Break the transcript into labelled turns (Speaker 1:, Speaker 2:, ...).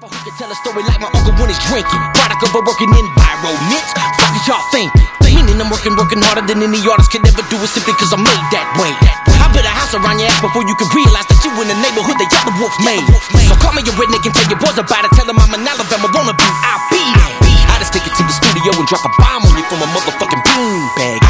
Speaker 1: rapper who can tell a story like my uncle when he's drinking. Product of a working environment. Fuck is y'all thinking? Meaning I'm working harder than any artist could ever do it simply cause I'm made that way. I built a house around your ass before you can realize that you in the neighborhood that Yellow Wolf made. So call me a redneck and tell your boys about it. Tell them I'm an Alabama wannabe. I'll be there. I just take it to the studio and drop a bomb on you from a motherfucking beanbag.